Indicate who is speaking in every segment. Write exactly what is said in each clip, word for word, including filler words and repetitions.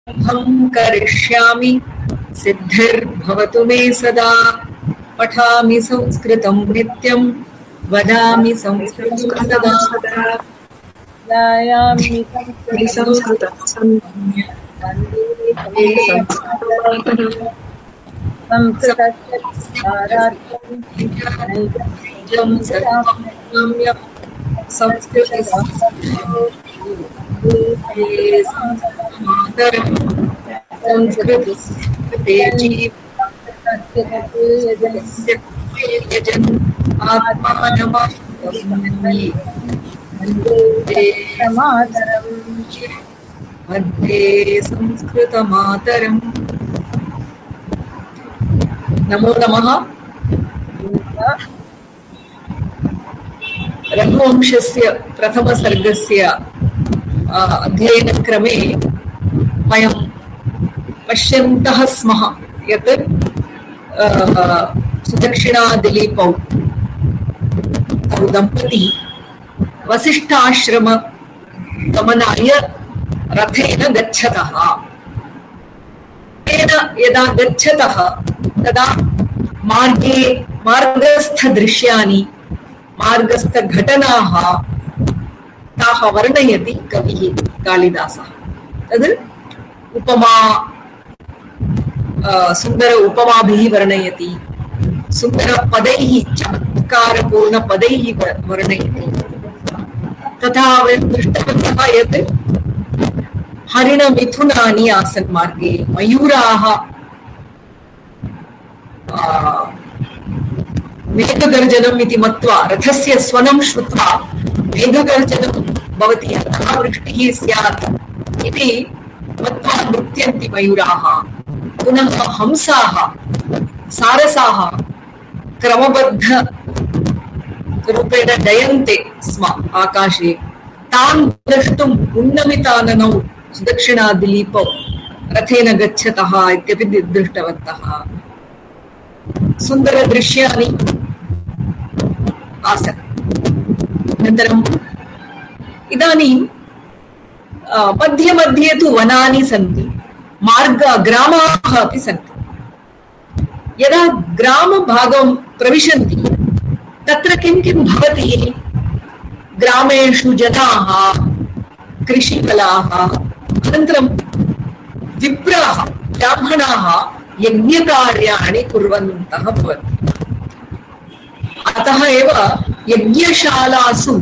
Speaker 1: अहं करिष्यामि सिद्धिर्भवतु मे सदा। पठामि संस्कृतं नित्यं वदामि संस्कृतं सदा।
Speaker 2: ध्यायामि संस्कृतं संस्कृतस्य विस्तारार्थं नैजं
Speaker 1: संस्कृतं संस्कृते जीवन् आत्मानमात्मनि वन्दे संस्कृतमातरम्। नमो नमः। रघुवंशस्य प्रथमसर्गस्य अध्ययनक्रमे वयं पश्यन्तः स्मः यत् सुदक्षिणादिलीपौ तौ दम्पती वसिष्ठाश्रम गमनाय रथेन गच्छतः। तेन यदा गच्छतः तदा मार्गे मार्गस्थदृश्यानि मार्गस्थघटनाः ताः वर्णयति कविः कालिदासः। तद् उपमा सुन्दर उपमाभिः वर्णयति, सुन्दरपदैः चमत्कारपूर्णपदैः वर्णयति। तथा वयं दृष्टवन्तः यत् हरिणमिथुनानि आसन् मार्गे, मयूराः मेघगर्जनम् इति मत्वा रथस्य स्वनं श्रुत्वा मेघगर्जनं भवति, अतः वृष्टिः स्यात् इति मत्वा नृत्यन्ति मयूराः। पुनः हंसाः सारसाः क्रमबद्ध रूपेण डयन्ते स्म आकाशे। तान् द्रष्टुम् उन्नमिताननौ सुदक्षिणादिलीपौ रथेन गच्छतः इत्यपि दृष्टवन्तः। सुन्दरदृश्यानि आसन्। अनन्तरम् इदानीं मध्ये मध्ये तु वनानि सन्ति, मार्ग ग्रामाः अपि सन्ति। यदा ग्रामभागं प्रविशन्ति तत्र किं किं भवति? ग्रामेषु जनाः, कृषिकलाः, अनन्तरं विप्राः ब्राह्मणाः यज्ञकार्याणि कुर्वन्तः भवन्ति। अतः एव यज्ञशालासु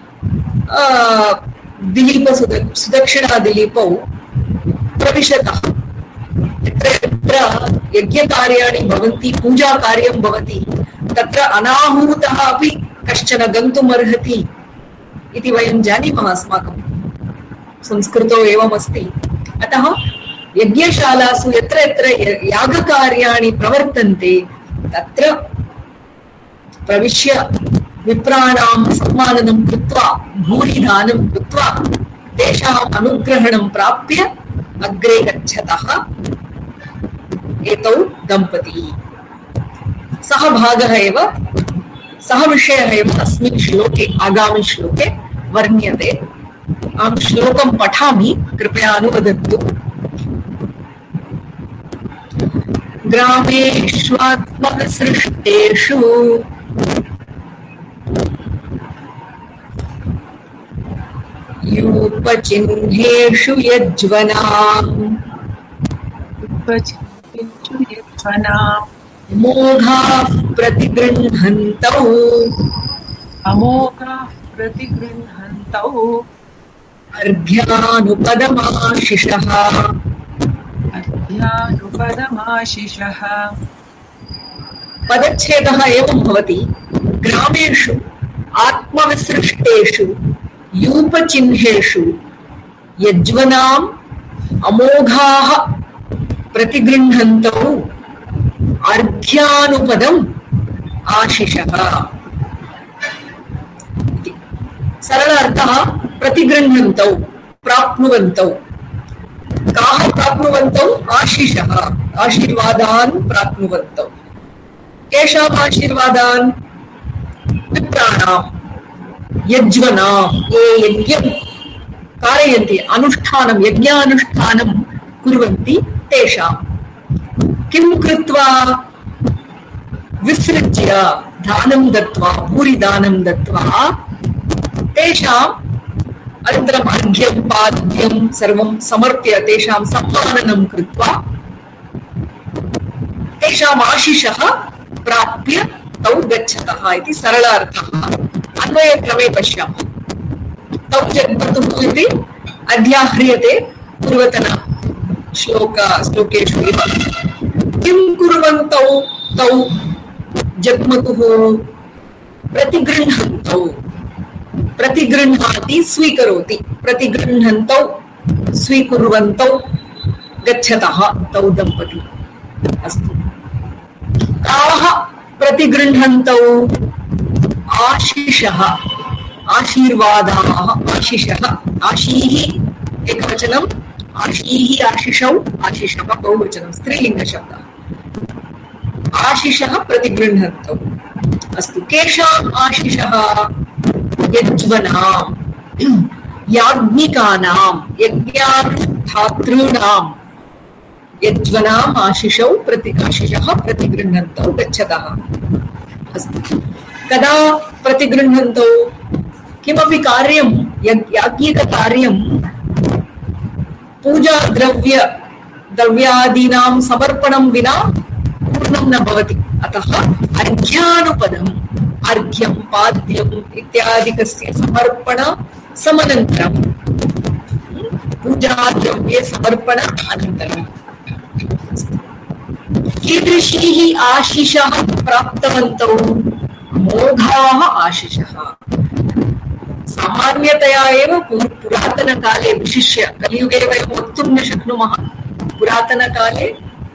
Speaker 1: दिलीप सुदक्षिणादिलीपौ प्रविशतः। यत्र यत्र यज्ञकार्याणि भवन्ति, पूजाकार्यं भवति, तत्र अनाहूतः अपि कश्चन गन्तुम् अर्हति इति वयं जानीमः। अस्माकं संस्कृतौ एवमस्ति। अतः यज्ञशालासु यत्र यत्र यागकार्याणि प्रवर्तन्ते तत्र प्रविश्य विप्राणां सम्माननं कृत्वा भूरिदानं कृत्वा तेषाम् अनुग्रहणं प्राप्य अग्रे गच्छतः एतौ दम्पती। सः भागः एव, सः विषयः एव अस्मिन् श्लोके, आगामि श्लोके वर्ण्यते। अहं श्लोकं पठामि, कृपया अनुवदन्तु। ग्रामेष्वात्मसृष्टेषु यूपचिह्नेषु यज्वनाम् अमोघाः प्रतिगृह्णन्तौ
Speaker 2: अमोघाः प्रतिगृह्णन्तौ
Speaker 1: अर्घ्यानुपदमाशिषः
Speaker 2: अर्घ्यानुपदमाशिषः।
Speaker 1: पदच्छेदः एवं भवति। ग्रामेषु आत्मविसृष्टेषु यूपचिह्नेषु यज्वनाम् अमोघाः प्रतिगृह्णन्तौ अर्घ्यानुपदम् आशिषः। सरल अर्थः प्रतिगृह्णन्तौ, प्राप्नुवन्तौ। काः प्राप्नुवन्तौ? आशिषः, आशीर्वादान् प्राप्नुवन्तौ। केषाम् आशीर्वादान्? विप्राणाम्, यज्वनाम्, ये यज्ञं कारयन्ति, अनुष्ठानं, यज्ञानुष्ठानं कुर्वन्ति तेषां किं कृत्वा विसृज्य दानं दत्वा भूरिदानं दत्वा तेषाम् अनन्तरम् अर्घ्यं पाद्यं सर्वं समर्प्य तेषां सम्माननं कृत्वा तेषाम् आशिषः प्राप्य तौ गच्छतः इति सरलार्थः। अन्वयक्रमे पश्यामः। तौ जग्मतुः इति अध्याह्रियते पूर्वतन श्लोक श्लोकेषु एव। किं कुर्वन्तौ तौ जग्मतुः प्रतिगृह्णन्तौ प्रतिगृह्णाति स्वीकरोति प्रतिगृह्णन्तौ स्वीकुर्वन्तौ गच्छतः तौ दम्पती अस्तु। काः प्रतिगृह्णन्तौ आशिषः आशीर्वादाः आशिषः आशीः एकवचनम् आशीः आशिषौ आशिषः बहुवचनं स्त्रीलिङ्गशब्दः आशिषः प्रतिगृह्णन्तौ अस्तु। केषाम् आशिषः यज्वनाम् याज्ञिकानां यज्ञार्थातॄणां यज्वनाम् आशिषौ प्रति आशिषः प्रतिगृह्णन्तौ गच्छतः अस्तु। कदा प्रतिगृह्णन्तौ किमपि कार्यं याज्ञिककार्यं पूजा द्रव्य द्रव्यादीनां समर्पणं विना पूर्णं न भवति। अतः अर्घ्यानुपदम् अर्घ्यं पाद्यम् इत्यादिकस्य समर्पण समनन्तरं पूजा द्रव्ये समर्पण अनन्तरं कीदृशीः आशिषः प्राप्तवन्तौ मोघाः आशिषः। सामान्यतया एव पुरातनकाले विशिष्य कलियुगे वयं वक्तुं न शक्नुमः। पुरातनकाले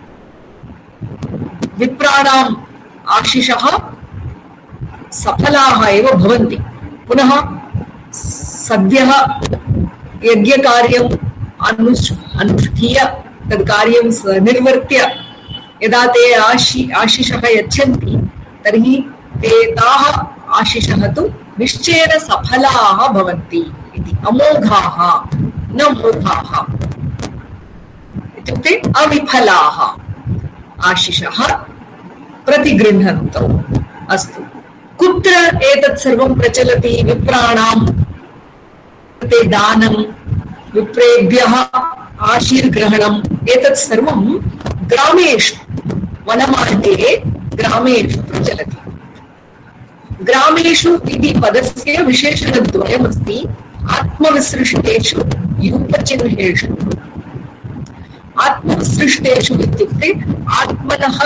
Speaker 1: विप्राणाम् आशिषः सफलाः एव भवन्ति। पुनः सद्यः यज्ञकार्यम् अनुष् अनुष्ठीय तद् कार्यं निर्वर्त्य यदा ते आशि आशिषः यच्छन्ति तर्हि ते ताः आशिषः तु निश्चयेन सफलाः भवन्ति इति। अमोघाः न मोघाः इत्युक्ते अविफलाः आशिषः प्रतिगृह्णन्तौ अस्तु। कुत्र एतत् सर्वं प्रचलति? विप्राणां कृते दानं विप्रेभ्यः आशीर्ग्रहणम् एतत् सर्वं ग्रामेषु वनमार्गे ग्रामेषु प्रचलति। ग्रामेषु इति पदस्य विशेषणद्वयमस्ति। आत्मविसृष्टेषु यूपचिह्नेषु। आत्मविसृष्टेषु इत्युक्ते आत्मनः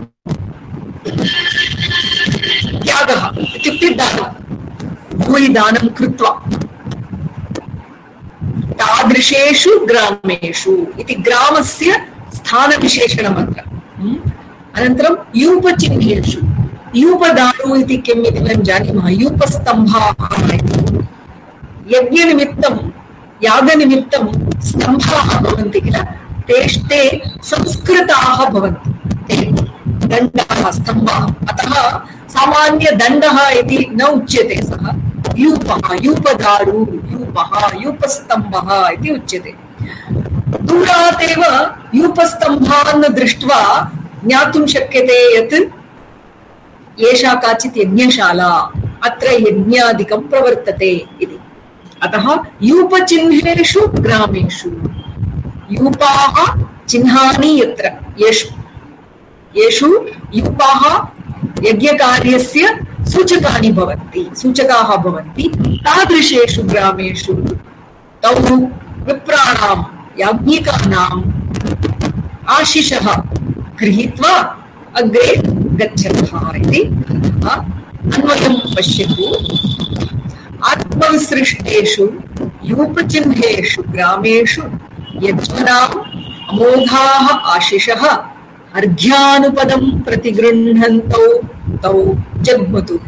Speaker 1: त्यागः इत्युक्ते दानं भूरिदानं कृत्वा तादृशेषु ग्रामेषु इति ग्रामस्य स्थानविशेषणमत्र। अनन्तरं यूपचिह्नेषु यूपदारु इति किम् इति वयं जानीमः। यूपस्तम्भाः इति यज्ञनिमित्तं यागनिमित्तं स्तम्भाः भवन्ति किल ते संस्कृताः भवन्ति ते दण्डः स्तम्भः। अतः सामान्य दण्डः इति न उच्यते सः यूपः यूपदारु यूपः यूपस्तम्भः इति उच्यते। दूरात् एव यूपस्तम्भान् दृष्ट्वा ज्ञातुं शक्यते यत् एषा काचित् यज्ञशाला अत्र यज्ञादिकं प्रवर्तते इति। अतः यूपचिह्नेषु ग्रामेषु यूपाः चिह्नानि यत्र येषु येषु यूपाः यज्ञकार्यस्य सूचकानि भवन्ति सूचकाः भवन्ति तादृशेषु ग्रामेषु तौ विप्राणां याज्ञिकानाम् आशिषः गृहीत्वा अग्रे गच्छतः इति अन्वयं पश्यतु। आत्मविसृष्टेषु यूपचिह्नेषु ग्रामेषु यज्वनाम् अमोघाः आशिषः अर्घ्यानुपदं प्रतिगृह्णन्तौ तौ जग्मतुः।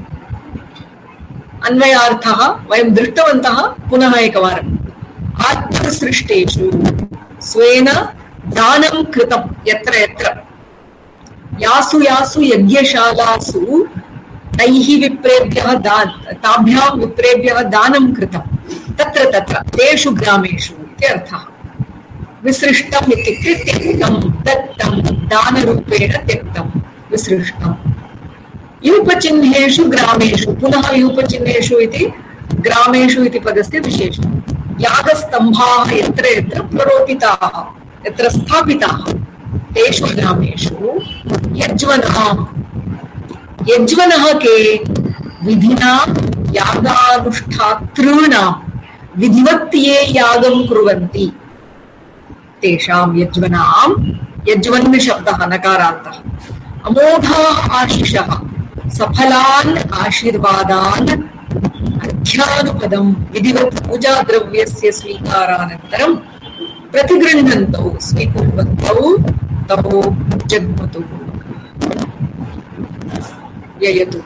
Speaker 1: अन्वयार्थः वयं दृष्टवन्तः पुनः एकवारम्। आत्मसृष्टेषु स्वेन दानं कृतं यत्र यत्र यासु यासु यज्ञशालासु तैः विप्रेभ्यः दान ताभ्यां विप्रेभ्यः दानं कृतं तत्र तत्र तेषु ग्रामेषु इति अर्थः। विसृष्टम् इत्युक्ते त्यक्तं, दत्तं, दानरूपेण त्यक्तं, विसृष्टम्। यूपचिह्नेषु ग्रामेषु, पुनः यूपचिह्नेषु इति ग्रामेषु इति पदस्य विशेषणं। यागस्तम्भाः यत्र यत्र प्ररोपिताः, यत्र स्थापिताः, तेषु ग्रामेषु यज्वनः, यज्वनः के विधिना यागानुष्ठातॄणां, विधिवत् ये यागं कुर्वन्ति तेषां यज्वनां, यज्वन् शब्दः नकारान्तः, अमोघाः आशिषः, सफलान् आशीर्वादान् अर्घ्यानुपदं विधिवत् पूजाद्रव्यस्य स्वीकारानन्तरं प्रतिगृह्णन्तौ, स्वीकुर्वन्तौ तौ जग्मतुः, ययतुः।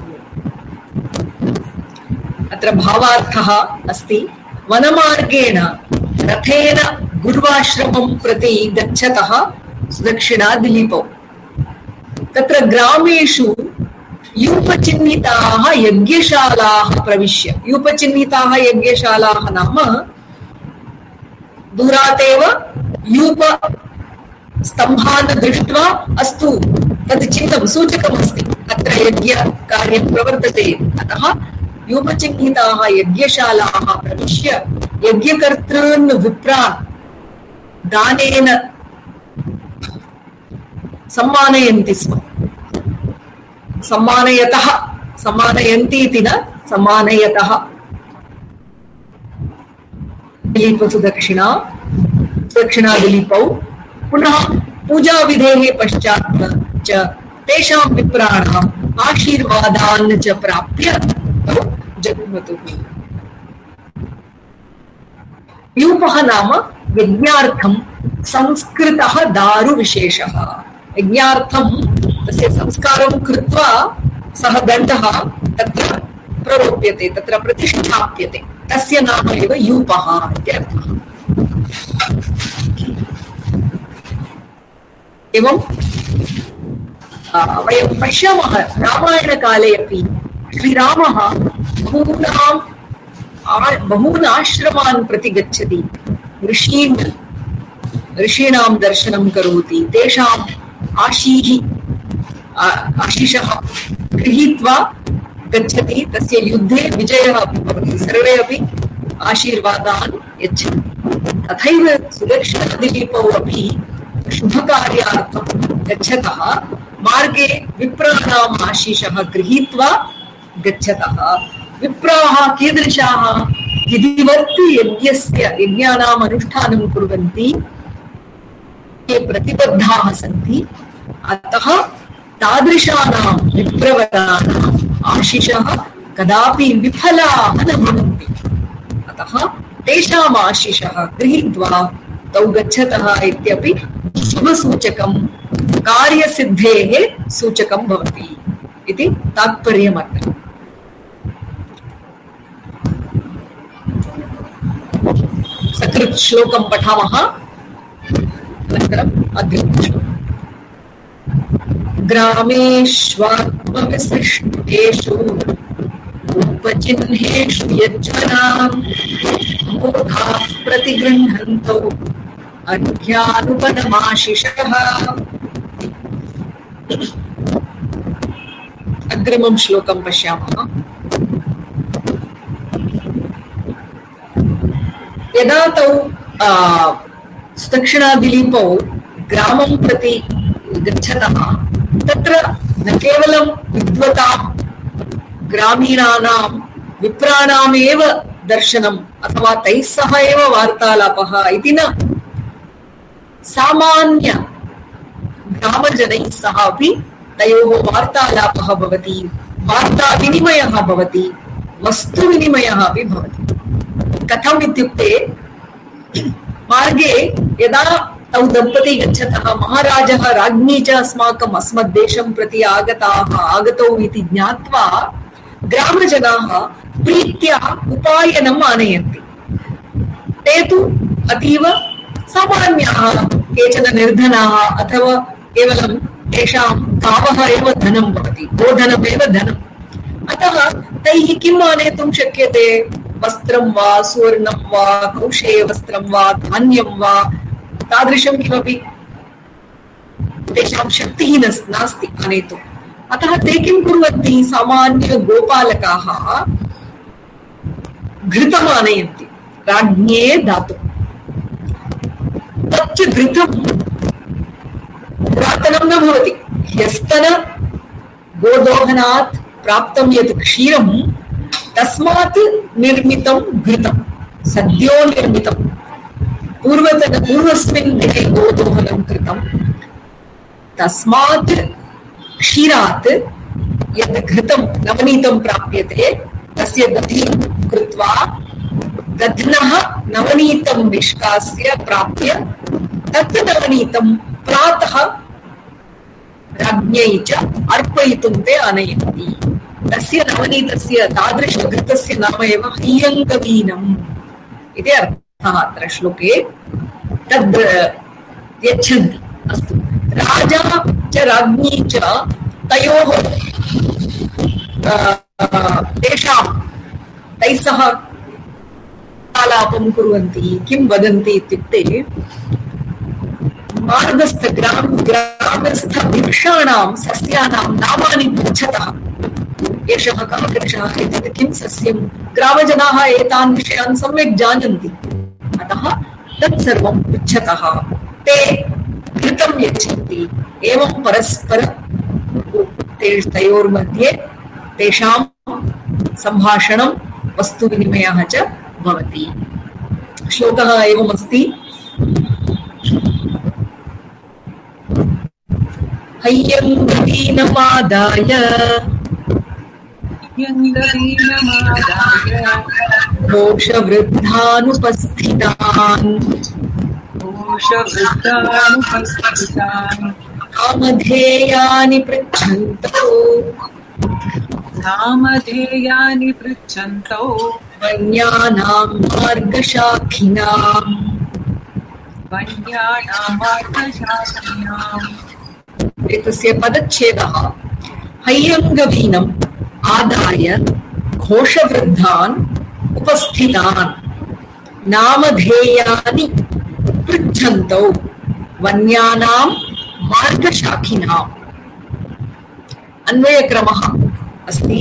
Speaker 1: अत्र भावार्थः अस्ति, वनमार्गेण रथेन गुर्वाश्रमं प्रति गच्छतः सुदक्षिणा दिलीपौ, तत्र ग्रामेषु यूपचिह्निताः यज्ञशालाः प्रविश्य, यूपचिह्निताः यज्ञशालाः नाम दूरातेव यूप स्तम्भान् दृष्ट्वा अस्तु तद् चिन्तं सूचकमस्ति, अत्र यज्ञकार्यं प्रवर्तते, अतः यूपचिह्निताः यज्ञशालाः प्रविश्य यज्ञकर्तॄन् विप्रान् दानेन सम्मानयन्ति स्म। सम्मानयतः, सम्मानयन्ति इति न, सम्मानयतः। दिलीपसु दक्षिणा, दक्षिणा दिलीपौ, पुनः पूजाविधेः पश्चात् च तेषां विप्राणाम् आशीर्वादान् च प्राप्य जग्मतुः। यूपः नाम यज्ञार्थं संस्कृतः दारुविशेषः। यज्ञार्थं तस्य संस्कारं कृत्वा सः दण्डः तत्र प्ररोप्यते, तत्र प्रतिष्ठाप्यते, तस्य नाम एव यूपः इत्यर्थः। एवं वयं पश्यामः रामायणकाले अपि श्रीरामः बहूनां बहून् आश्रमान् प्रति गच्छति, ऋषीन् ऋषीणां दर्शनं करोति, तेषाम् आशीः आशिषः गृहीत्वा गच्छति, तस्य युद्धे विजयः अपि भवति, सर्वे अपि आशीर्वादान् यच्छन्ति। तथैव सुदक्षिणदिलीपौ अपि शुभकार्यार्थं गच्छतः मार्गे विप्राणाम् आशीषः गृहीत्वा गच्छतः। विप्राः कीदृशाः? विधिवत् यज्ञस्य यज्ञानाम् अनुष्ठानं कुर्वन्ति, ये प्रतिबद्धाः सन्ति, अतः तादृशानां विप्रवराणाम् आशिषः कदापि विफलाः न भवन्ति, अतः तेषाम् आशिषः गृहीत्वा तौ गच्छतः इत्यपि शुभसूचकं, कार्यसिद्धेः सूचकं भवति इति तात्पर्यमत्र। सकृत् श्लोकं पठामः, अनन्तरम् अग्रिमं श्लोकम्। ग्रामेष्वात्मविसृष्टेषु उपचिह्नेषु यज्वनाम् मूर्खाः प्रतिगृह्णन्तौ अर्घ्यानुपदमाशिषः। अग्रिमं श्लोकं पश्यामः। यदा तौ सुदक्षिणादिलीपौ ग्रामं प्रति गच्छतः, तत्र न केवलं विद्वतां ग्रामीणानां विप्राणामेव दर्शनम् अथवा तैः सह एव वार्तालापः इति न, सामान्य ग्रामजनैः सह अपि तयोः वार्तालापः भवति, वार्ताविनिमयः भवति, वस्तुविनिमयः अपि भवति। कथम् इत्युक्ते, मार्गे यदा तौ दम्पती गच्छतः, महाराजः राज्ञी च अस्माकम् अस्मद्देशं प्रति आगताः आगतौ इति ज्ञात्वा ग्रामजनाः प्रीत्या उपायनम् आनयन्ति। ते तु अतीव सामान्याः, केचन निर्धनाः अथवा केवलं तेषां गावः एव धनं भवति, गोधनमेव धनम्। अतः तैः किम् आनेतुं शक्यते? वस्त्रं वा, सुवर्णं वा, कौशेयवस्त्रं वा, धान्यं वा, तादृशं किमपि तेषां शक्तिः नास्ति आनेतुम्। अतः ते किं कुर्वन्ति, सामान्य गोपालकाः घृतम् आनयन्ति राज्ञे दातुं। तच्च घृतं पुरातनं न भवति, ह्यस्तन गोदोहनात् प्राप्तं यत् क्षीरं तस्मात् निर्मितं घृतं, सद्यो निर्मितं, पूर्वतन पूर्वस्मिन् दिने गोदोहनं कृतं, तस्मात् क्षीरात् यत् घृतं नवनीतं प्राप्यते तस्य दधिं कृत्वा दध्नः नवनीतं निष्कास्य प्राप्य तत् नवनीतं प्रातः राज्ञै च अर्पयितुं ते आनयन्ति। तस्य नवनीतस्य तादृशघृतस्य नाम एव हय्यङ्गवीनम् इति अर्थः अत्र श्लोके। तद् यच्छन्ति। अस्तु, राजा च राज्ञी च तयोः तेषां तैः सह आलापं कुर्वन्ति। किं वदन्ति इत्युक्ते, मार्गस्थ ग्राम ग्रामस्थ वृक्षाणां सस्यानां नामानि पृच्छतः। एषः कः वृक्षः इति किं सस्यं, ग्रामजनाः एतान् विषयान् सम्यक् जानन्ति, अतः तत्सर्वं पृच्छतः ते घृतं यच्छन्ति। एवं परस्पर तयोर्मध्ये तेषां सम्भाषणं वस्तुविनिमयः च भवति। श्लोकः एवमस्ति, हय्यङ्गवीनमादाय घोषवृद्धानुपस्थितान् नामधेयानि पृच्छन्तौ
Speaker 2: नामधेयानि पृच्छन्तौ
Speaker 1: वन्यानां मार्गशाखिनाम्
Speaker 2: वन्यानां मार्गशाखिनाम्।
Speaker 1: एतस्य पदच्छेदः हय्यङ्गवीनम् आदाय घोषवृद्धान् उपस्थितान् नामधेयानि पृच्छन्तौ वन्यानां मार्गशाखिनाम्। अन्वयक्रमः अस्ति।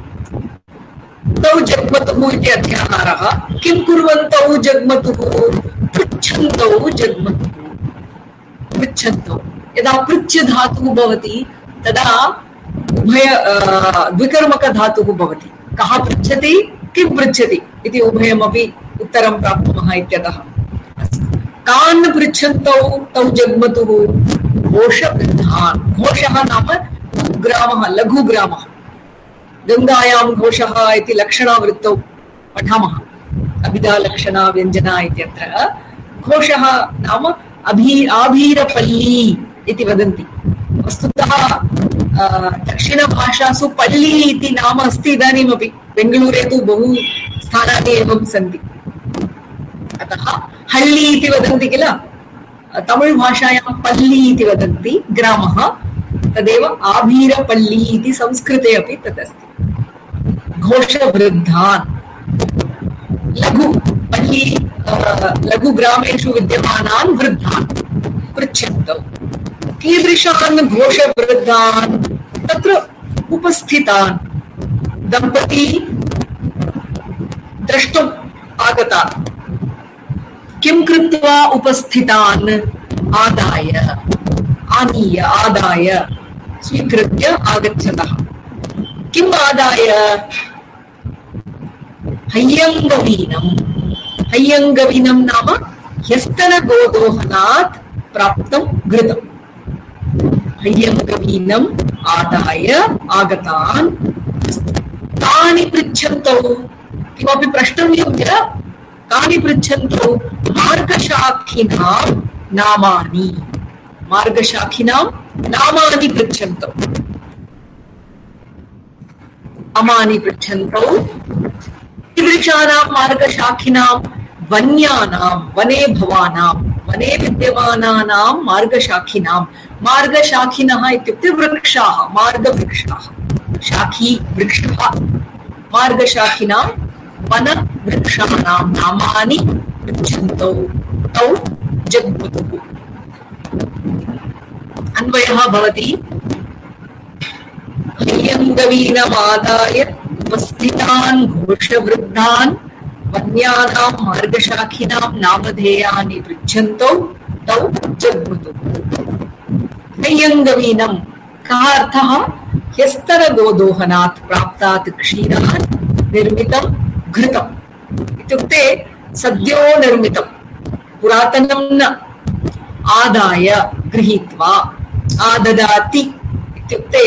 Speaker 1: तौ जग्मतुः इति अध्याहारः। किं कुर्वन्तौ जग्मतुः, पृच्छन्तौ जग्मतुः। पृच्छन्तौ, यदा पृच्छ धातुः भवति तदा उभय द्विकर्मक धातुः भवति। कः पृच्छति, किं पृच्छति इति उभयमपि उत्तरं प्राप्नुमः इत्यतः। कान् पृच्छन्तौ तौ जग्मतुः, घोषवृद्धान्। घोषः नाम ग्रामः, लघुग्रामः। गङ्गायां घोषः इति लक्षणावृत्तौ पठामः, अभिधालक्षणा व्यञ्जना इत्यत्र। घोषः नाम अभी आभीरपल्ली इति वदन्ति। वस्तुतः दक्षिणभाषासु पल्ली इति नाम अस्ति इदानीमपि। बेङ्गलूरे तु बहु स्थानानि एवं सन्ति, अतः हल्ली इति वदन्ति किल, तमिळ् भाषायां पल्ली इति वदन्ति ग्रामः, तदेव आभीरपल्ली इति संस्कृते अपि तदस्ति। घोषवृद्धान्, लघु पल्ली लघुग्रामेषु विद्यमानान् वृद्धान् पृच्छन्तौ। कीदृशान् घोषवृद्धान्, तत्र उपस्थितान् दम्पती द्रष्टुम् आगतान्। किं कृत्वा उपस्थितान्, आदाय, आनीय, आदाय, स्वीकृत्य आगच्छतः। किम् आदाय, हय्यङ्गवीनम्। हय्यङ्गवीनं नाम ह्यस्तनगोदोहनात् प्राप्तं घृतं। हय्यङ्गवीनम् आदाय आगतान्। कानि पृच्छन्तौ, किमपि प्रष्टव्यं किल, कानि पृच्छन्तौ, मार्गशाखिनां नामानि। मार्गशाखिनां नामानि पृच्छन्तौ, नामानि पृच्छन्तौ। कीदृशानां मार्गशाखिनां, वन्यानां, वने भवानां, वने विद्यमानानां मार्गशाखिनां। मार्गशाखिनः इत्युक्ते वृक्षाः, मार्गवृक्षाः, शाखी वृक्षः। मार्गशाखिनां वनवृक्षाणां नामानि पृच्छन्तौ। तौ जग्मतुः। अन्वयः भवति हय्यङ्गवीनमादाय उपस्थितान् घोषवृद्धान् वन्यानां मार्गशाखिनां नामधेयानि पृच्छन्तौ तौ जग्मतुः। हय्यङ्गवीनं कः अर्थः? ह्यस्तरगोदोहनात् प्राप्तात् क्षीरात् निर्मितं घृतम् इत्युक्ते सद्यो निर्मितं पुरातनं न आदाय गृहीत्वा आददाति इत्युक्ते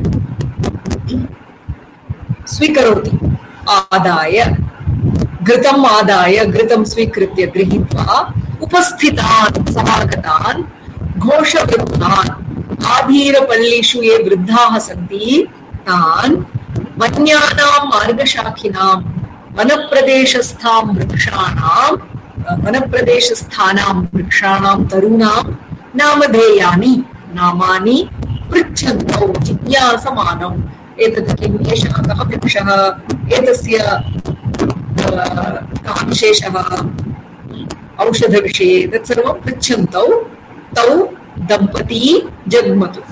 Speaker 1: स्वीकरोति आदाय घृतम् आदाय घृतं स्वीकृत्य गृहीत्वा उपस्थितान् समागतान् घोषवृद्धान् आधीरपल्लीषु ये वृद्धाः सन्ति तान् वन्यानां मार्गशाखिनां वनप्रदेशस्थां वृक्षाणां वनप्रदेशस्थानां वृक्षाणां तरूणां नामधेयानि नामानि पृच्छन्तौ जिज्ञासमानौ। एतत् किम्? एषः कः वृक्षः? एतस्य कः विशेषः? औषधविषये तत्सर्वं पृच्छन्तौ तौ दम्पती जग्मतुः।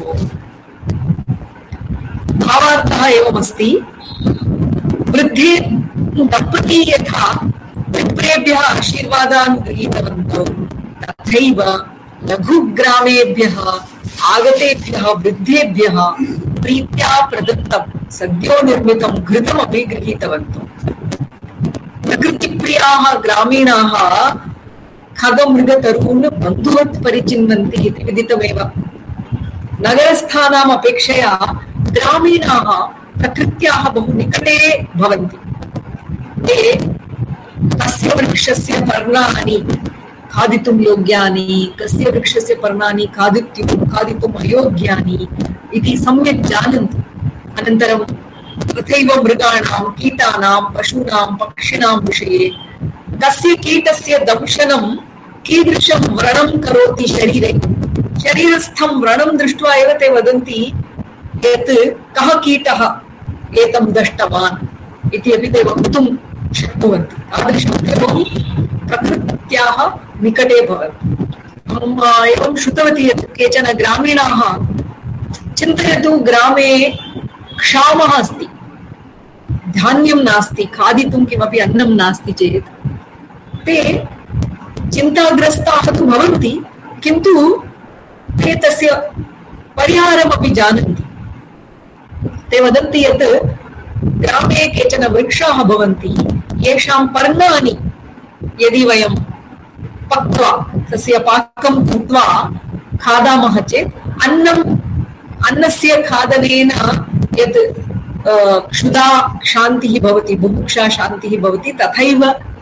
Speaker 1: भावार्थः एवमस्ति, वृद्धे दम्पती यथा विप्रेभ्यः आशीर्वादान् गृहीतवन्तौ तथैव लघुग्रामेभ्यः आगतेभ्यः वृद्धेभ्यः प्रीत्या प्रदत्तं सद्यो निर्मितं घृतमपि गृहीतवन्तौ। प्रकृतिप्रियाः ग्रामीणाः खगमृगतरून् बन्धुवत् परिचिन्वन्ति इति विदितमेव। नगरस्थानाम् अपेक्षया ग्रामीणाः प्रकृत्याः बहु निकटे भवन्ति। ते कस्य वृक्षस्य पर्णानि खादितुं योग्यानि, कस्य वृक्षस्य पर्णानि खादितुं खादितुम् अयोग्यानि इति सम्यक् जानन्ति। अनन्तरं तथैव मृगाणां, कीटानां, पशूनां, पक्षिणां विषये कस्य कीटस्य दंशनं कीदृशं व्रणं करोति शरीरे, शरीरस्थं व्रणं दृष्ट्वा एव ते वदन्ति यत् कः कीटः एतं दष्टवान् इति अपि ते वक्तुं शक्नुवन्ति। तादृशं ते बहु प्रकृत्याः निकटे भवन्ति। अहम् एवं श्रुतवती यत् केचन ग्रामीणाः, चिन्तयतु ग्रामे क्षामः अस्ति, धान्यं नास्ति, खादितुं किमपि अन्नं नास्ति चेत् ते चिन्ताग्रस्ताः तु भवन्ति, किन्तु ते तस्य परिहारमपि जानन्ति। ते वदन्ति यत् ग्रामे केचन वृक्षाः भवन्ति, येषां पर्णानि यदि वयं पक्त्वा तस्य पाकं कृत्वा खादामः चेत् अन्नम् अन्नस्य खादनेन यत् क्षुधा शान्तिः भवति, बुभुक्षा शान्तिः भवति, तथैव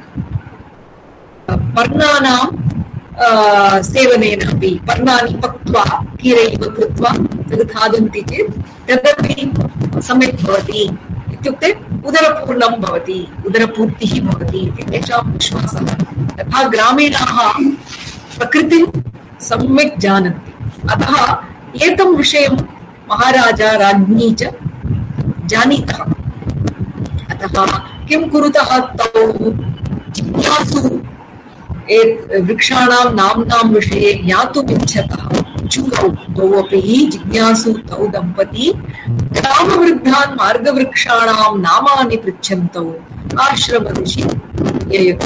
Speaker 1: पर्णानां सेवनेन अपि पर्णानि पक्त्वा कीरैव कृत्वा तद् खादन्ति चेत् तदपि सम्यक् भवति, इत्युक्ते उदरपूर्णं भवति, उदरपूर्तिः भवति इति तेषां विश्वासः। तथा ग्रामीणाः प्रकृतिं सम्यक् जानन्ति। अतः एतं विषयं महाराजा राज्ञी च जानीतः। अतः किं कुरुतः तौ जिज्ञासु वृक्षाणां नाम्नां विषये ज्ञातुम् इच्छतः चुरौ द्वौ अपि जिज्ञासु तौ दम्पती ग्रामवृद्धान् मार्गवृक्षाणां नामानि पृच्छन्तौ आश्रमदिशि ययतु।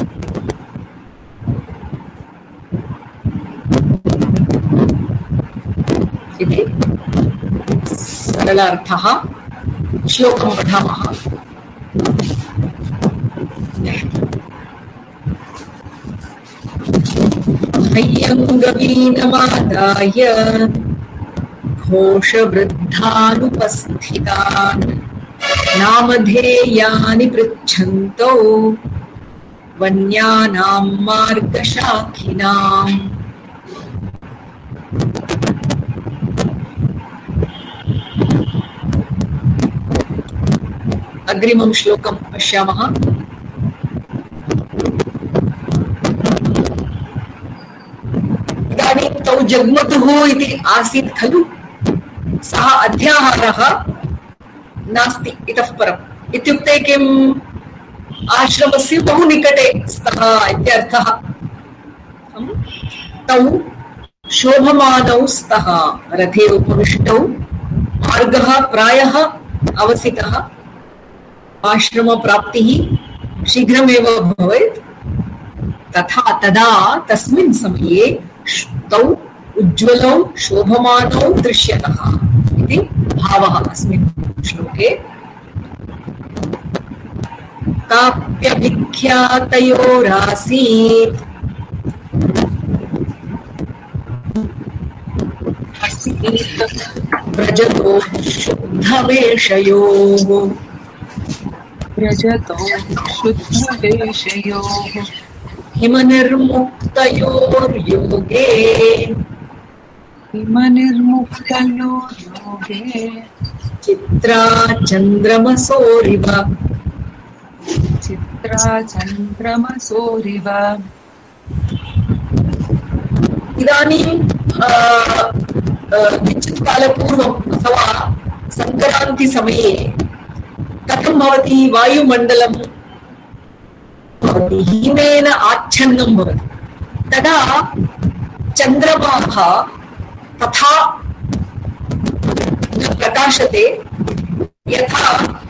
Speaker 1: इति सरलार्थः। श्लोकं पठामः। हय्यङ्गवीनमादाय घोषवृद्धानुपस्थितान् नामधेयानि पृच्छन्तौ वन्यानां मार्गशाखिनाम्। अग्रिमं श्लोकं पश्यामः। इदानीं तौ जग्मतुः इति आसीत् खलु, सः अध्याहारः नास्ति इतः परम्। इत्युक्ते किम्? आश्रमस्य बहु निकटे स्तः इत्यर्थः। तौ शोभमानौ स्तः रथे उपविष्टौ मार्गः प्रायः अवसितः आश्रमप्राप्तिः शीघ्रमेव भवेत् तथा तदा तस्मिन् समये तौ उज्ज्वलौ शोभमानौ दृश्यतः इति भावः अस्मिन् श्लोके। काप्यभिख्यातयोरासीत् व्रजतो शुद्धवेषयोः
Speaker 2: व्रजतो शुद्धवेषयोः
Speaker 1: हिमनिर्मुक्तयोर्योगे
Speaker 2: हिमनिर्मुक्तयोर्योगे
Speaker 1: चित्रा चन्द्रमसोरिव
Speaker 2: चित्रा चन्द्रमसोरिव।
Speaker 1: इदानीं किञ्चित् कालपूर्वम् अथवा सङ्क्रान्तिसमये कथं भवति वायुमण्डलं भवति हिमेन आच्छन्नं भवति तदा चन्द्रमाः तथा न प्रकाशते यथा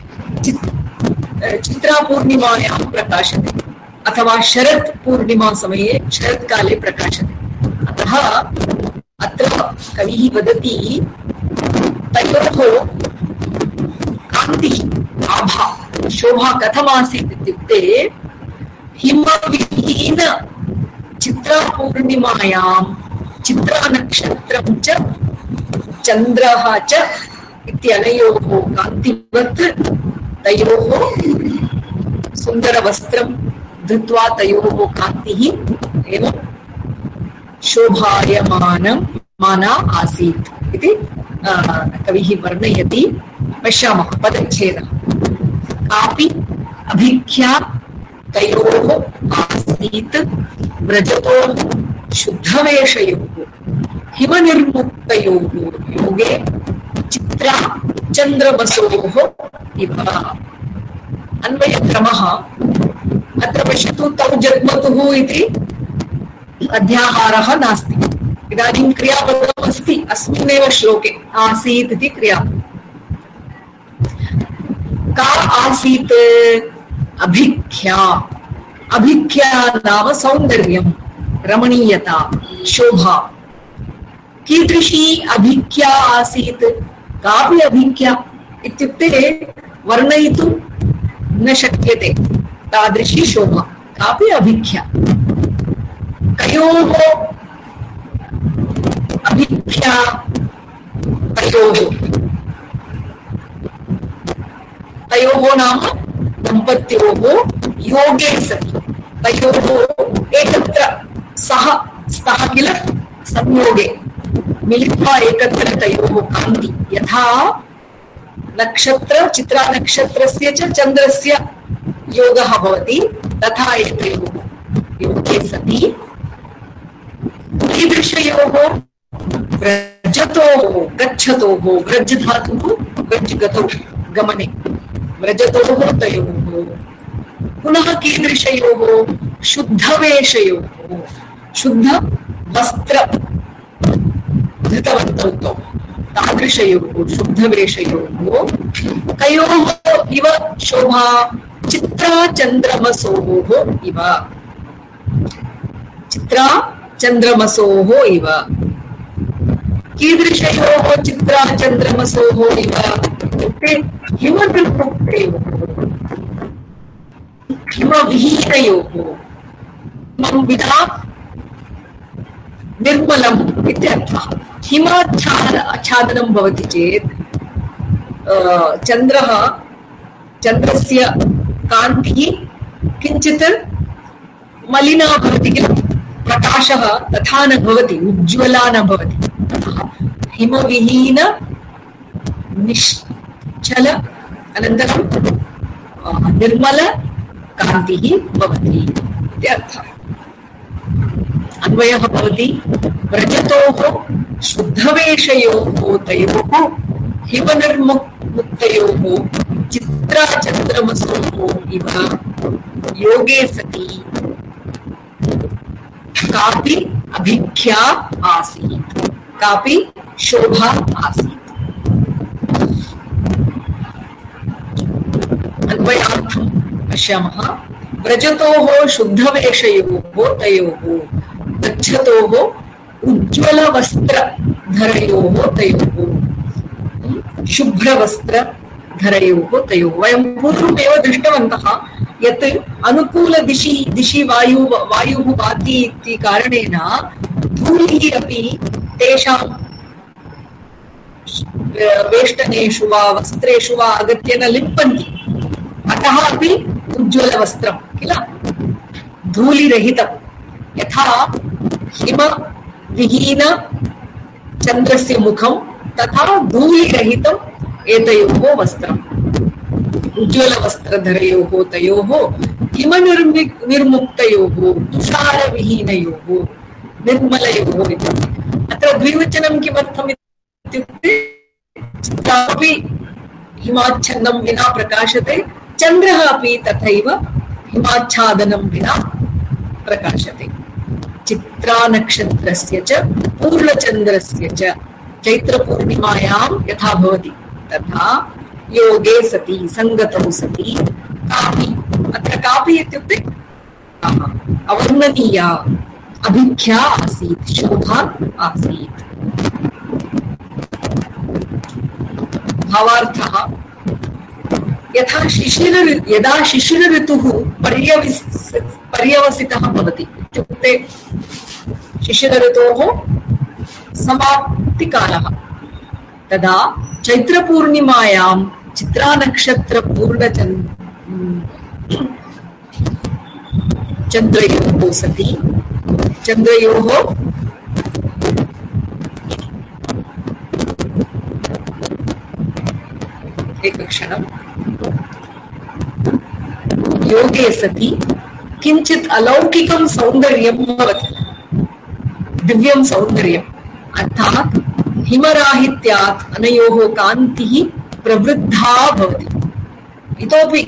Speaker 1: चित्रापूर्णिमायां प्रकाशते अथवा शरत् पूर्णिमा समये शरत्काले प्रकाशते। अतः अत्र कविः वदति तयोः कान्तिः आभा शोभा कथमासीत् इत्युक्ते हिमविहीन चित्रापूर्णिमायां चित्रानक्षत्रं च चन्द्रः च इत्यनयोः कान्तिवत् तयोः सुन्दरवस्त्रं धृत्वा तयोः कान्तिः एवं शोभायमानं माना आसीत् इति कविः वर्णयति। पश्यामः पदच्छेदः। कापि अभिख्या तयोः आसीत् व्रजतोः शुद्धवेषयोः हिमनिर्मुक्तयोः योगे चित्रा चन्द्रमसोः इव। अन्वयक्रमः अत्र पश्यतु तौ जग्मतुः इति अध्याहारः नास्ति। इदानीं क्रियापदम् अस्ति अस्मिन्नेव श्लोके आसीत् इति क्रियापदम्। का आसीत् अभिख्या अभिख्या नाम सौन्दर्यं रमणीयता शोभा। कीदृशी अभिख्या आसीत् कापि अभिख्या इत्युक्ते वर्णयितुं न शक्यते तादृशी शोभा कापि अभिख्या। कयोः अभिख्या तयोः तयोः नाम दम्पत्योः योगे सति तयोः एकत्र सह स्तः किल संयोगे मिलित्वा एकत्र तयोः कान्ति यथा नक्षत्र चित्रानक्षत्रस्य च चन्द्रस्य योगः भवति तथा एतयोः योगे सति कीदृशयोः व्रजतोः गच्छतोः व्रज धातुः व्रज गतौ गमने व्रजतोः तयोः पुनः कीदृशयोः शुद्धवेषयोः शुद्ध वस्त्र धृतवन्तौ तौ तादृशयोः शुद्धवेषयोः कयोः इव शोभा चित्रा चन्द्रमसोः इव चित्रा चन्द्रमसोः इव। कीदृशयोः चित्रा चन्द्रमसोः इव इत्युक्ते हिमनिर्मुक्तयोः हिमविहीनयोः हिमं विना निर्मलम् इत्यर्थः। हिमाच्छादनं भवति चेत् चन्द्रः चन्द्रस्य कान्तिः किञ्चित् मलिना भवति किल प्रकाशः तथा न भवति उज्ज्वला न भवति। हिमविहीन निश्चल अनन्तरं निर्मल कान्तिः भवति इत्यर्थः। अन्वयः भवति व्रजतोः शुद्धवेषयोः तयोः हिमनिर्मुक्तयोः चित्राचन्द्रमसोः इव योगे सति कापि अभिख्या आसीत्, कापि शोभा आसीत्। अन्वयार्थं पश्यामः। व्रजतोः शुद्धवेषयोः तयोः गच्छतोः उज्ज्वलवस्त्रधरयोः तयोः शुभ्रवस्त्रधरयोः तयोः। वयं पूर्वमेव दृष्टवन्तः यत् अनुकूलदिशि दिशि वायु वायुः वाति इति कारणेन धूलिः अपि तेषां वेष्टनेषु वा वस्त्रेषु वा आगत्य न लिम्पन्ति, अतः अपि उज्ज्वलवस्त्रं किल, धूलिरहितं। यथा हिमविहीन चन्द्रस्य मुखं तथा धूलिरहितम् एतयोः वस्त्रम्। उज्ज्वलवस्त्रधरयोः तयोः हिमनिर्मि निर्मुक्तयोः तुषारविहीनयोः निर्मलयोः इति। अत्र द्विवचनं किमर्थम् इत्युक्ते चित्रापि हिमाच्छन्नं विना प्रकाशते, चन्द्रः अपि तथैव हिमाच्छादनं विना प्रकाशते। चित्रानक्षत्रस्य च पूर्णचन्द्रस्य च चैत्रपूर्णिमायां यथा भवति तथा योगे सति संगतौ सति कापि, अत्र कापि इत्युक्ते अवर्णनीया अभिख्या आसीत्, शोभा आसीत्। भावार्थः यथा शिशिर यदा शिशिर ऋतुः पर्यविस पर्यवसितः भवति इत्युक्ते शिशिर ऋतोः समाप्तिकालः, तदा चैत्रपूर्णिमायां चित्रानक्षत्रपूर्णचन्द्र चन्द्रयोः सति चन्द्रयोः एकक्षणं योगे सति किञ्चित् अलौकिकं सौन्दर्यं भवति, दिव्यं सौन्दर्यम्। अर्थात् हिमराहित्यात् अनयोः कान्तिः प्रवृद्धा भवति, इतोपि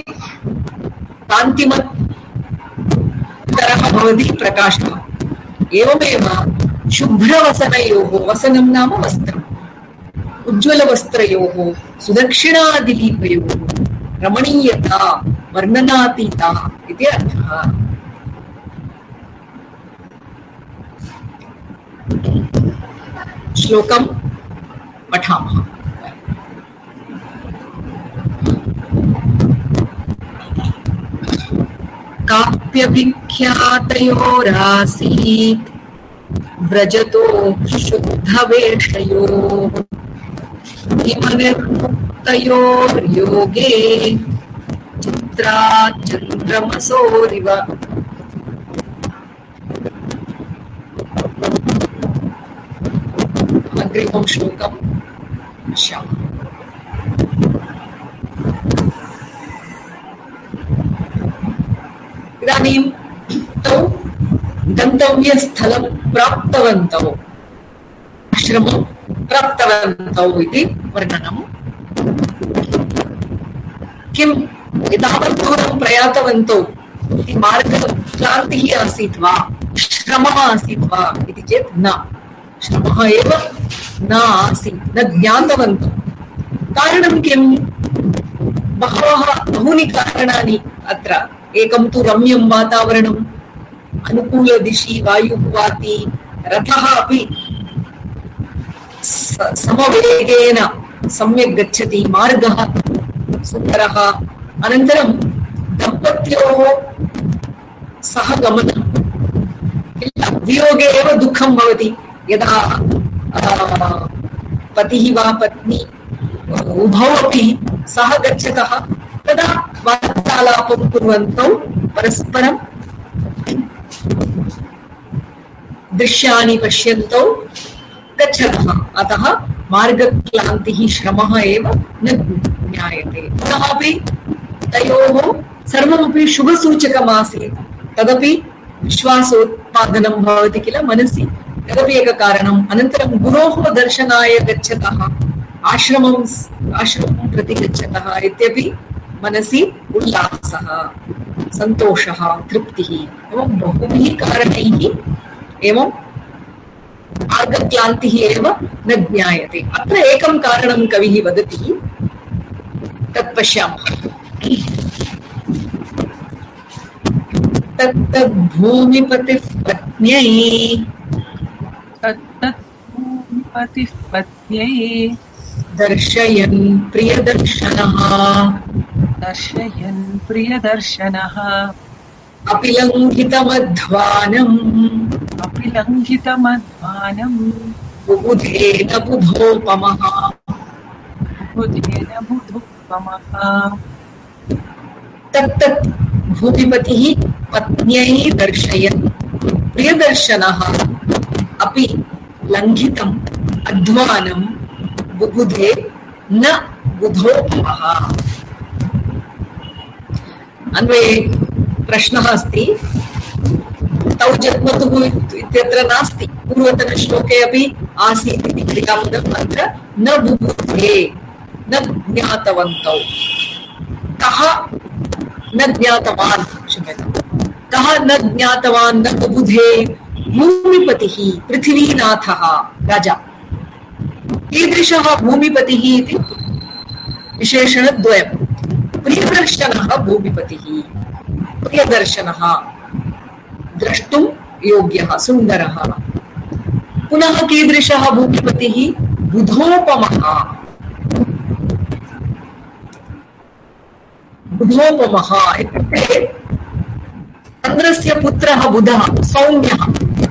Speaker 1: कान्तिमत्तरः भवति प्रकाशः। एवमेव शुभ्रवसनयोः, वसनं नाम वस्त्रम्, उज्ज्वलवस्त्रयोः सुदक्षिणादिलीपयोः रमणीयता वर्णनातीता इति अर्थः। श्लोकं पठामः। काप्यभिख्यातयोरासीत् व्रजतो शुद्धवेषयोः हिमनिर्मुक्तयोर्योगे चित्राचन्द्रमसोरिव। अग्रिमं श्लोकं पश्यामः। इदानीं तौ गन्तव्यस्थलं प्राप्तवन्तौ, आश्रमं प्राप्तवन्तौ इति वर्णनम्। किं एतावत् दूरं प्रयातवन्तौ इति मार्गक्लान्तिः आसीत् वा, श्रमः आसीत् वा इति चेत् न, श्रमः एव न आसीत्, न ज्ञातवन्तौ। कारणं किं? बहवः बहूनि कारणानि अत्र। एकं तु रम्यं वातावरणम्, अनुकूलदिशि वायुः वाति, रथः अपि समवेगेन सम्यक् गच्छति, मार्गः सुन्दरः। अनन्तरं दम्पत्योः सह गमनं, वियोगे एव दुःखं भवति। यदा पतिः वा पत्नी उभौ अपि सह गच्छतः तदा वार्तालापं कुर्वन्तौ परस्परं दृश्यानि पश्यन्तौ गच्छतः। अतः मार्गक्लान्तिः श्रमः एव न ज्ञायते। पुनः अपि तयोः सर्वमपि शुभसूचकमासीत्, तदपि विश्वासोत्पादनं भवति किल मनसि, तदपि एककारणम्। अनन्तरं गुरोः दर्शनाय गच्छतः, आश्रमं आश्रमं प्रति गच्छतः इत्यपि मनसि उल्लासः, सन्तोषः, तृप्तिः, एवं बहुभिः कारणैः एवं आर्गक्लान्तिः एव न ज्ञायते। अत्र एकं कारणं कविः वदति, तत् पश्यामः। तत्तद् भूमिपतिः पत्न्यै
Speaker 2: तत्तत् भूमिपतिः पत्न्यै
Speaker 1: दर्शयन् प्रियदर्शनः
Speaker 2: दर्शयन् प्रियदर्शनः
Speaker 1: अपि लङ्घितमध्वानम्
Speaker 2: अपि लङ्घितमध्वानम्
Speaker 1: बुबुधेन बुधोपमः
Speaker 2: बुधेन बुधोपमः।
Speaker 1: तत्तत् भूमिपतिः पत्न्यै दर्शयन् प्रियदर्शनः अपि लङ्घितम् अध्वानं बुबुधे न बुधोपमः। अन्वये प्रश्नः अस्ति, तौ जग्मतुः इत्यत्र नास्ति, पूर्वतनश्लोके अपि आसीत् इति क्रियापदम्, अत्र न बुबुधे न ज्ञातवन्तौ। कः न ज्ञातवान्, क्षम्यताम्, कः न ज्ञातवान् न बुबुधे? भूमिपतिः पृथिवीनाथः राजा। कीदृशः भूमिपतिः इति विशेषणद्वयम्। प्रियदर्शनः भूमिपतिः, प्रियदर्शनः द्रष्टुं योग्यः सुन्दरः। पुनः कीदृशः भूमिपतिः? बुधोपमः, बुधोपमः इत्युक्ते चन्द्रस्य पुत्रः बुधः सौम्यः,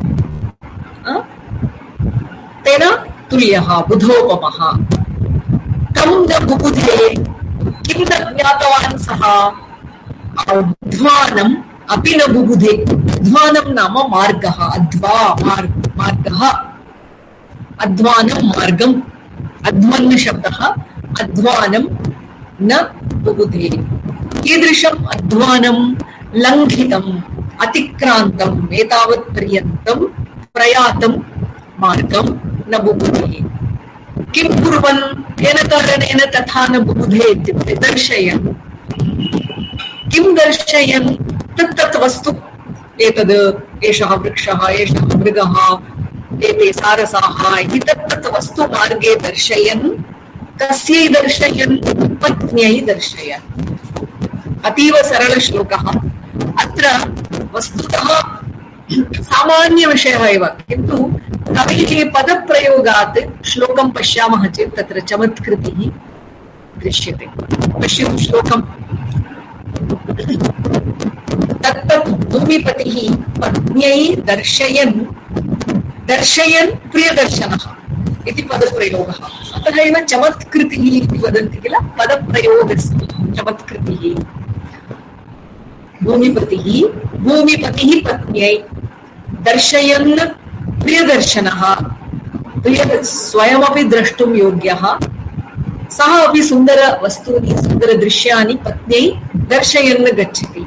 Speaker 1: तेन तुल्यः बुधोपमः। तं न बुबुधे, किं न ज्ञातवान् सः? अध्वानम् अपि न बुबुधे। अध्वानं नाम मार्गः, अध्वा मार्गः, अध्वानं मार्गम्, अध्वन् शब्दः, अध्वानं न बुबुधे। कीदृशम् अध्वानं? लङ्घितम् अतिक्रान्तम् एतावत् पर्यन्तं प्रयातं मार्गं न बुबुधे। किं कुर्वन्? केन कारणेन तथा न बुबुधे इत्युक्ते दर्शयन्। किं दर्शयन्? तत्तत् वस्तु, एतद् एषः वृक्षः, एषः मृगः, एते सारसाः इति तत्तत् वस्तु मार्गे दर्शयन्। कस्यै दर्शयन्? पत्न्यै दर्शयन्। अतीव सरलश्लोकः। अत्र वस्तुतः सामान्यविषयः एव, किन्तु कविः पदप्रयोगात् श्लोकं पश्यामः चेत् तत्र चमत्कृतिः दृश्यते। पश्यतु श्लोकम्। तत्तत् भूमिपतिः पत्न्यै दर्शयन् दर्शयन् प्रियदर्शनः इति पदप्रयोगः। अतः एव चमत्कृतिः इति वदन्ति किल, पदप्रयोगस्य चमत्कृतिः। भूमिपतिः भूमिपतिः पत्न्यै दर्शयन् प्रियदर्शनः, प्रिय स्वयमपि द्रष्टुं योग्यः, सः अपि सुन्दरवस्तूनि सुन्दरदृश्यानि पत्न्यै दर्शयन् गच्छति।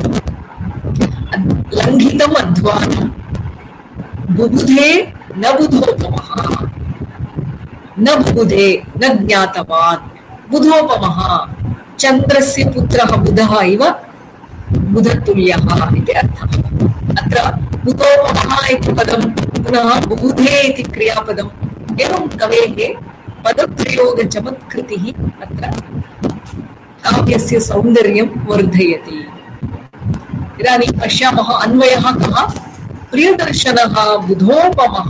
Speaker 1: लङ्घितम् अध्वानं बुबुधे न बुधोपमः, न बुबुधे न ज्ञातवान्, बुधोपमः चन्द्रस्य पुत्रः बुधः इव बुधतुल्यः इति अर्थः। अत्र बुधोपमः इति पदं पुनः बुबुधे इति क्रियापदम्, एवं कवेः पदप्रयोगचमत्कृतिः अत्र काव्यस्य सौन्दर्यं वर्धयति। इदानीं पश्यामः अन्वयः कः? प्रियदर्शनः बुधोपमः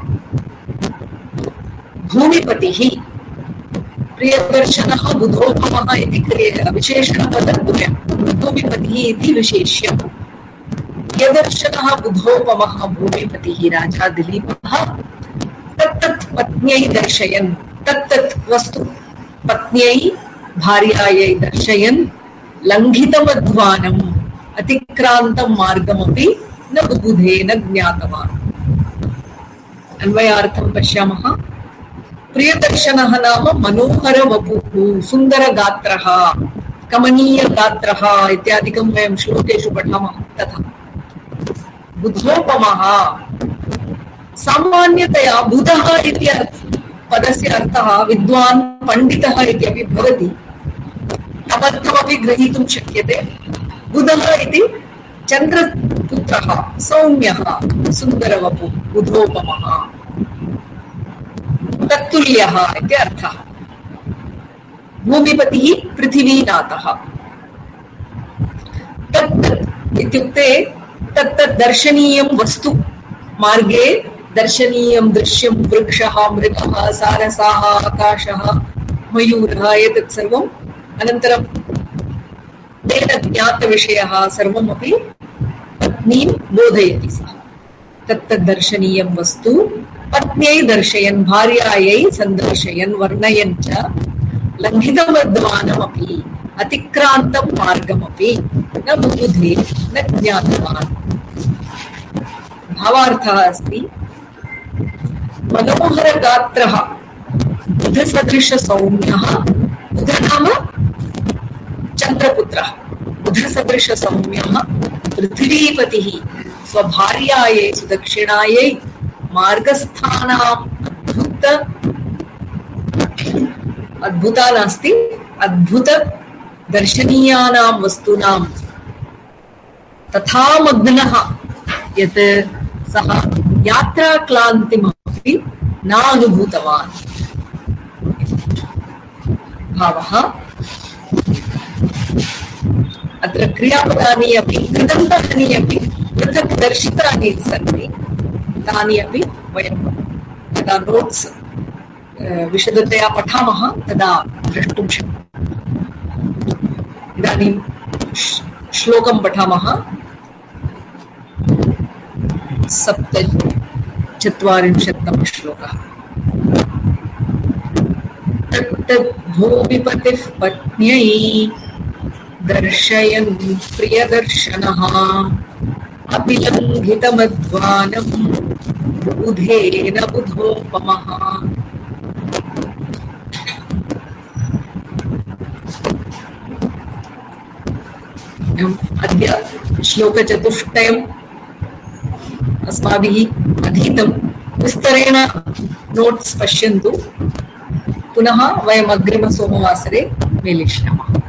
Speaker 1: भूमिपतिः। प्रियदर्शनः बुधोपमः इति विशेषणपदद्वयम्, भूमिपतिः इति विशेष्यम्। प्रियदर्शनः बुधोपमः भूमिपतिः राजा दिलीपः तत्तत् पत्न्यै दर्शयन्, तत्तत् वस्तु पत्न्यै भार्यायै दर्शयन् लङ्घितमध्वानम् अतिक्रान्तं मार्गमपि न बुबुधे न ज्ञातवान्। अन्वयार्थं पश्यामः। प्रियदर्शनः नाम मनोहर वपुः, सुन्दरगात्रः, कमनीयगात्रः इत्यादिकं वयं श्लोकेषु पठामः। तथा बुधोपमः सामान्यतया बुधः इति पदस्य अर्थः विद्वान् पण्डितः इति अपि भवति, तमर्थमपि ग्रहीतुं शक्यते। बुधः इति चन्द्रपुत्रः, सौम्यः, सुन्दरवपुः, बुधोपमः तत्तुल्यः इति अर्थः। भूमिपतिः पृथिवीनाथः। तत् इत्युक्ते तत्तत् दर्शनीयं वस्तु, मार्गे दर्शनीयं दृश्यं वृक्षः, मृगः, सारसाः, आकाशः, मयूरः, एतत् सर्वम् अनन्तरं तेन ज्ञातविषयः सर्वमपि पत्नीं बोधयति सः। तत्तत् दर्शनीयं वस्तु पत्न्यै दर्शयन्, भार्यायै सन्दर्शयन्, वर्णयन् च लङ्घितमध्वानमपि अतिक्रान्तं मार्गमपि न बुबुधे न ज्ञातवान्। भावार्थः अस्ति मनोहरगात्रः बुधसदृशसौम्यः, बुध नाम चन्द्रपुत्रः, बुधसदृशसौम्यः पृथिवीपतिः स्वभार्यायै सुदक्षिणायै मार्गस्थानाम् अद्भुत अद्भुता नास्ति अद्भुत दर्शनीयानां वस्तूनां तथा मग्नः यत् सः यात्राक्लान्तिमपि नानुभूतवान्। भावः अत्र क्रियापदानि अपि कृदन्तानि अपि पृथक् दर्शितानि सन्ति, तानि अपि वयं यदा नोट्स् विशदतया पठामः तदा द्रष्टुं शक्नुमः। इदानीं श्लोकं पठामः। सप्तचत्वारिंशत्तमः श्लोकः। तत्तद् भूमिपतिः पत्न्यै दर्शयन् प्रियदर्शनः अभिलङ्घितमध्वानं बुधेन बुधोपमः। अद्य श्लोकचतुष्टयम् अस्माभिः अधीतं। विस्तरेण नोट्स् पश्यन्तु। पुनः वयम् अग्रिमसोमवासरे मेलिष्यामः।